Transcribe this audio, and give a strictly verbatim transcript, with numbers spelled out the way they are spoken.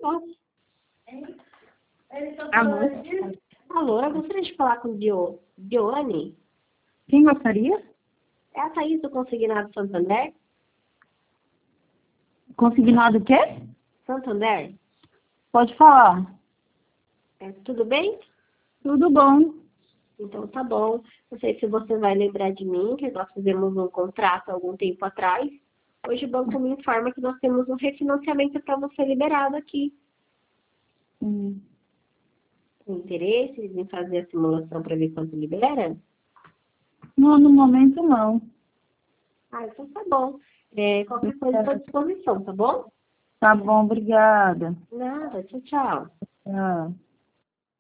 posso. Amor. Alô, eu gostaria de falar com Dio... Dione. Quem gostaria? É a Thaís do Consignado Santander? Consignado o quê? Santander? Pode falar. É, tudo bem? Tudo bom. Então tá bom. Não sei se você vai lembrar de mim, que nós fizemos um contrato há algum tempo atrás. Hoje o banco me informa que nós temos um refinanciamento para você liberado aqui. Hum. Tem interesse em fazer a simulação para ver quanto libera? Não, no momento não. Ah, então tá bom. É, qualquer coisa estou à disposição, tá bom? Tá bom, obrigada. Nada, tchau, tchau. Tchau.